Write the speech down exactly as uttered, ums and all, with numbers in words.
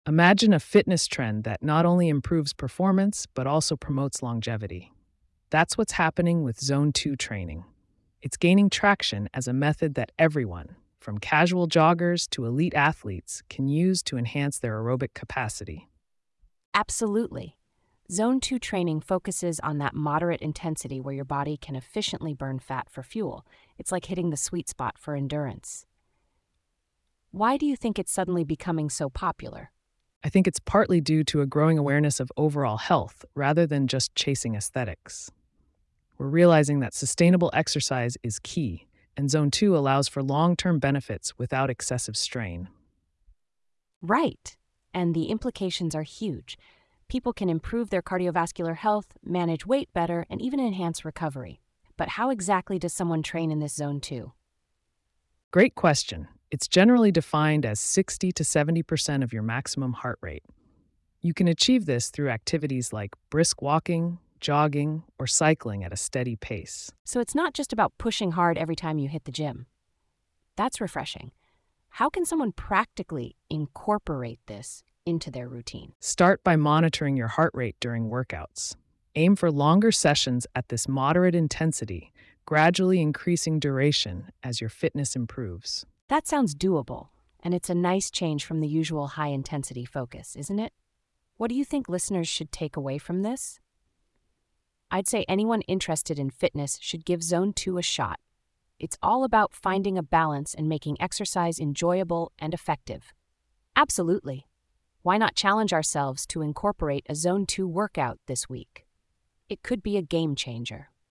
Imagine a fitness trend that not only improves performance, but also promotes longevity. That's what's happening with Zone two training. It's gaining traction as a method that everyone, from casual joggers to elite athletes, can use to enhance their aerobic capacity. Absolutely. Zone two training focuses on that moderate intensity where your body can efficiently burn fat for fuel. It's like hitting the sweet spot for endurance. Why do you think it's suddenly becoming so popular? I think it's partly due to a growing awareness of overall health rather than just chasing aesthetics. We're realizing that sustainable exercise is key, and Zone two allows for long term benefits without excessive strain. Right. And the implications are huge. People can improve their cardiovascular health, manage weight better, and even enhance recovery. But how exactly does someone train in this zone two? Great question. It's generally defined as sixty to seventy percent of your maximum heart rate. You can achieve this through activities like brisk walking, jogging, or cycling at a steady pace. So it's not just about pushing hard every time you hit the gym. That's refreshing. How can someone practically incorporate this into their routine? Start by monitoring your heart rate during workouts. Aim for longer sessions at this moderate intensity, gradually increasing duration as your fitness improves. That sounds doable, and it's a nice change from the usual high intensity focus, isn't it? What do you think listeners should take away from this? I'd say anyone interested in fitness should give Zone two a shot. It's all about finding a balance and making exercise enjoyable and effective. Absolutely. Why not challenge ourselves to incorporate a Zone two workout this week? It could be a game changer.